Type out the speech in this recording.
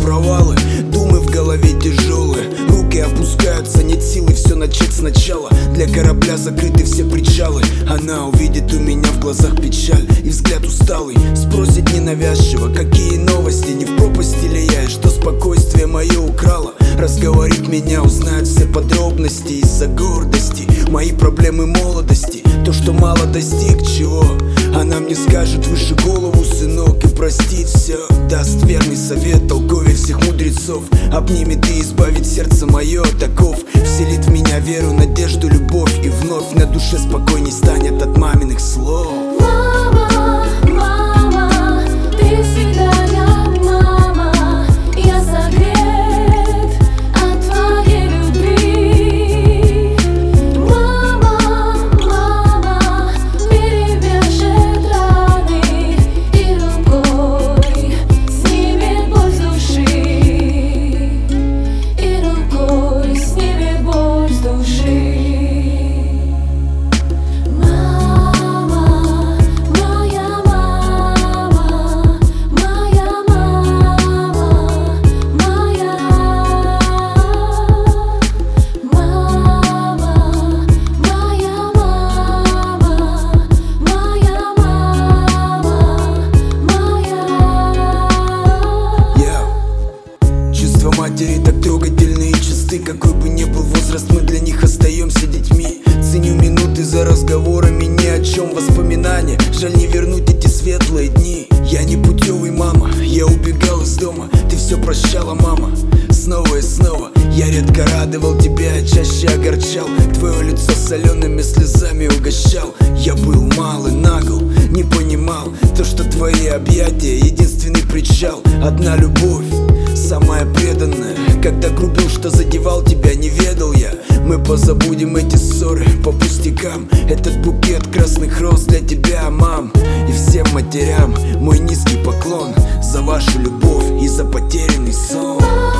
провалы, думы в голове тяжелые, руки опускаются, нет силы все начать сначала. Для корабля закрыты все причалы. Она увидит у меня в глазах печаль и взгляд усталый, спросит ненавязчиво, какие новости, не в пропасти ли я, и что спокойствие мое украло. Разговорит меня, узнает все подробности из-за гордости, мои проблемы молодости, то, что мало достиг чего. Она мне скажет выше голову, сынок, и простит все. Даст верный совет, толковее всех мудрецов. Обнимет и избавит сердце мое, таков. Вселит в меня веру, надежду, любовь, и вновь на душе спокойней станет от маминых слов. Мама, мама, ты всегда рядом, мама. Я согрет от твоей любви. Мама, мама, перевяжет раны и рукой снимет боль с души. И рукой снимет боль с души. Матери так трогательны и чисты, какой бы ни был возраст, мы для них остаемся детьми. Ценю минуты за разговорами, ни о чем воспоминания. Жаль не вернуть эти светлые дни. Я не путевый, мама, я убегал из дома. Ты все прощала, мама, снова и снова. Я редко радовал тебя, а чаще огорчал. Твое лицо солеными слезами угощал. Я был мал и нагл, не понимал то, что твои объятия единственный причал. Одна любовь, самая преданная. Когда грубил, что задевал тебя, не ведал я. Мы позабудем эти ссоры по пустякам. Этот букет красных роз для тебя, мам. И всем матерям мой низкий поклон за вашу любовь и за потерянный сон.